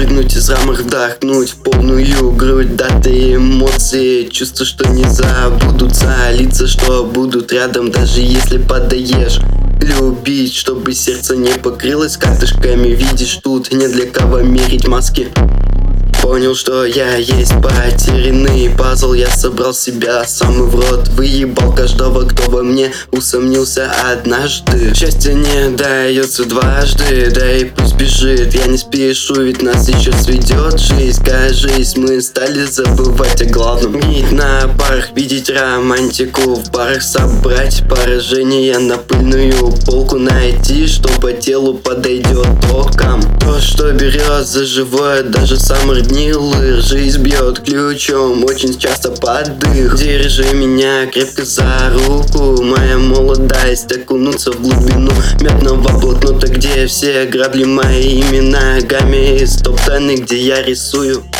Выпрыгнуть из рамок, вдохнуть в полную грудь даты, эмоции, чувства, что не забудутся, лица, что будут рядом, даже если подоешь. Любить, чтобы сердце не покрылось катышками. Видишь, тут не для кого мерить маски. Понял, что я есть потерянный пазл. Я собрал себя сам и в рот выебал каждого, кто во мне усомнился однажды. Счастье не дается дважды, да и пусть бежит. Я не спешу, ведь нас еще сведет жизнь. Кажись, мы стали забывать о главном. Нить на парах, видеть романтику в барах, собрать поражение на пыльную полку, найти, что по телу подойдет током. То, что берет за живое даже самый гнилый. Жизнь бьет ключом, очень часто под дых. Держи меня крепко за руку, моя молодость, окунуться в глубину медного блокнота, где все грабли моими ногами стоптаны, где я рисую.